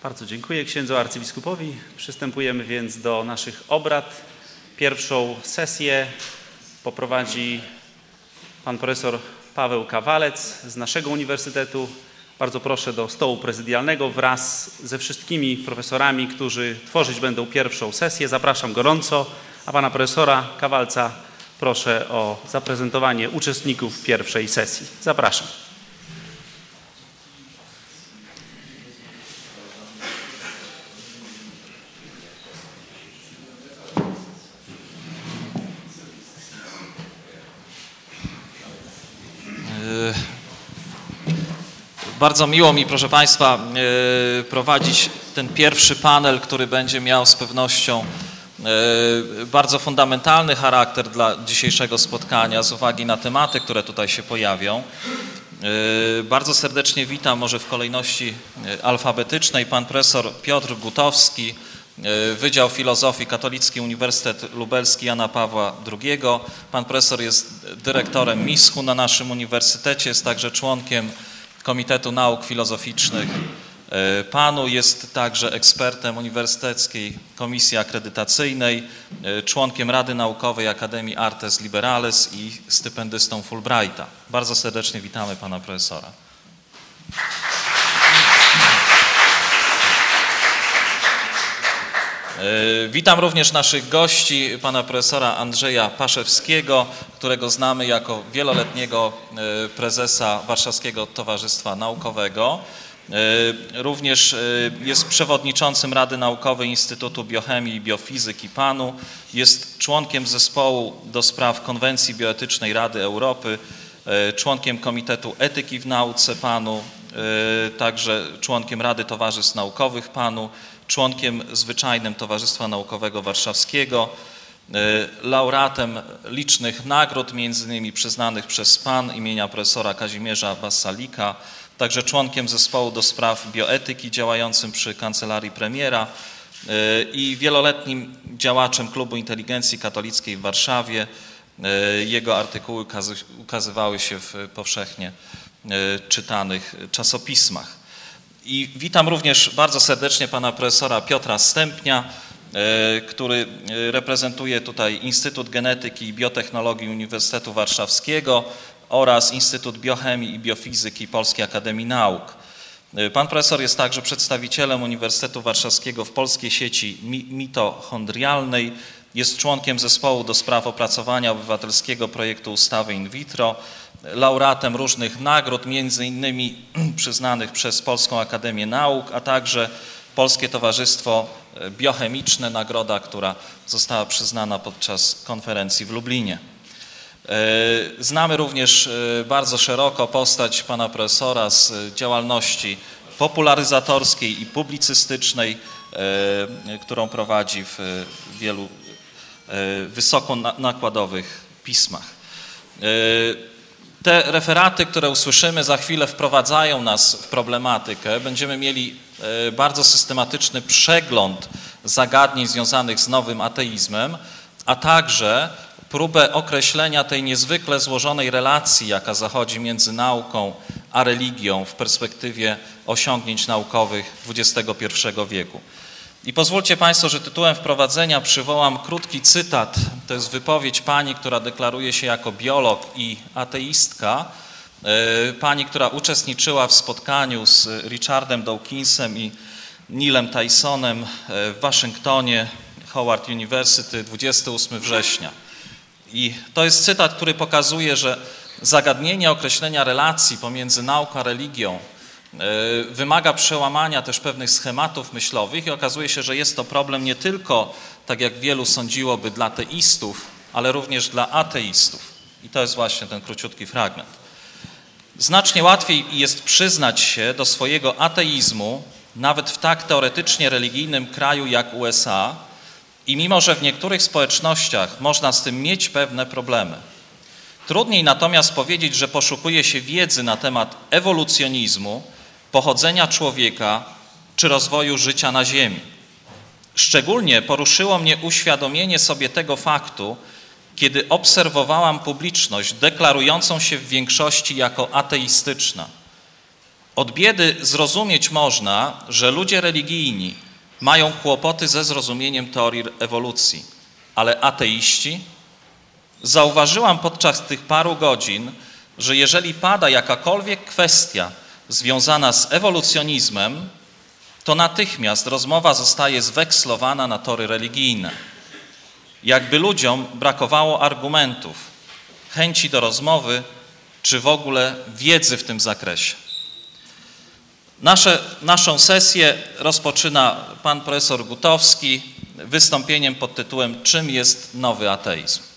Bardzo dziękuję księdzu arcybiskupowi. Przystępujemy więc do naszych obrad. Pierwszą sesję poprowadzi pan profesor Paweł Kawalec z naszego uniwersytetu. Bardzo proszę do stołu prezydialnego wraz ze wszystkimi profesorami, którzy tworzyć będą pierwszą sesję. Zapraszam gorąco, a pana profesora Kawalca proszę o zaprezentowanie uczestników pierwszej sesji. Zapraszam. Bardzo miło mi, proszę Państwa, prowadzić ten pierwszy panel, który będzie miał z pewnością bardzo fundamentalny charakter dla dzisiejszego spotkania z uwagi na tematy, które tutaj się pojawią. Bardzo serdecznie witam, może w kolejności alfabetycznej, pan profesor Piotr Gutowski, Wydział Filozofii, Katolicki Uniwersytet Lubelski Jana Pawła II. Pan profesor jest dyrektorem MISH-u na naszym uniwersytecie, jest także członkiem Komitetu Nauk Filozoficznych PAN-u, jest także ekspertem Uniwersyteckiej Komisji Akredytacyjnej, członkiem Rady Naukowej Akademii Artes Liberales i stypendystą Fulbrighta. Bardzo serdecznie witamy pana profesora. Witam również naszych gości, pana profesora Andrzeja Paszewskiego, którego znamy jako wieloletniego prezesa Warszawskiego Towarzystwa Naukowego. Również jest przewodniczącym Rady Naukowej Instytutu Biochemii i Biofizyki PAN-u, jest członkiem zespołu do spraw Konwencji Bioetycznej Rady Europy, członkiem Komitetu Etyki w Nauce PAN-u, także członkiem Rady Towarzystw Naukowych PAN-u, członkiem zwyczajnym Towarzystwa Naukowego Warszawskiego, laureatem licznych nagród, między innymi przyznanych przez PAN imienia profesora Kazimierza Bassalika, także członkiem zespołu do spraw bioetyki działającym przy Kancelarii Premiera i wieloletnim działaczem Klubu Inteligencji Katolickiej w Warszawie. Jego artykuły ukazywały się w powszechnie czytanych czasopismach. I witam również bardzo serdecznie pana profesora Piotra Stępnia, który reprezentuje tutaj Instytut Genetyki i Biotechnologii Uniwersytetu Warszawskiego oraz Instytut Biochemii i Biofizyki Polskiej Akademii Nauk. Pan profesor jest także przedstawicielem Uniwersytetu Warszawskiego w polskiej sieci mitochondrialnej, jest członkiem zespołu do spraw opracowania obywatelskiego projektu ustawy in vitro, laureatem różnych nagród, między innymi przyznanych przez Polską Akademię Nauk, a także Polskie Towarzystwo Biochemiczne, nagroda, która została przyznana podczas konferencji w Lublinie. Znamy również bardzo szeroko postać pana profesora z działalności popularyzatorskiej i publicystycznej, którą prowadzi w wielu wysoko nakładowych pismach. Te referaty, które usłyszymy za chwilę, wprowadzają nas w problematykę. Będziemy mieli bardzo systematyczny przegląd zagadnień związanych z nowym ateizmem, a także próbę określenia tej niezwykle złożonej relacji, jaka zachodzi między nauką a religią w perspektywie osiągnięć naukowych XXI wieku. I pozwólcie Państwo, że tytułem wprowadzenia przywołam krótki cytat. To jest wypowiedź pani, która deklaruje się jako biolog i ateistka. Pani, która uczestniczyła w spotkaniu z Richardem Dawkinsem i Neilem Tysonem w Waszyngtonie, Howard University, 28 września. I to jest cytat, który pokazuje, że zagadnienie określenia relacji pomiędzy nauką a religią wymaga przełamania też pewnych schematów myślowych i okazuje się, że jest to problem nie tylko, tak jak wielu sądziłoby, dla teistów, ale również dla ateistów. I to jest właśnie ten króciutki fragment. Znacznie łatwiej jest przyznać się do swojego ateizmu nawet w tak teoretycznie religijnym kraju jak USA i mimo, że w niektórych społecznościach można z tym mieć pewne problemy. Trudniej natomiast powiedzieć, że poszukuje się wiedzy na temat ewolucjonizmu, pochodzenia człowieka czy rozwoju życia na Ziemi. Szczególnie poruszyło mnie uświadomienie sobie tego faktu, kiedy obserwowałam publiczność deklarującą się w większości jako ateistyczna. Od biedy zrozumieć można, że ludzie religijni mają kłopoty ze zrozumieniem teorii ewolucji, ale ateiści? Zauważyłam podczas tych paru godzin, że jeżeli pada jakakolwiek kwestia związana z ewolucjonizmem, to natychmiast rozmowa zostaje zwekslowana na tory religijne. Jakby ludziom brakowało argumentów, chęci do rozmowy, czy w ogóle wiedzy w tym zakresie. Naszą sesję rozpoczyna pan profesor Gutowski wystąpieniem pod tytułem „Czym jest nowy ateizm?”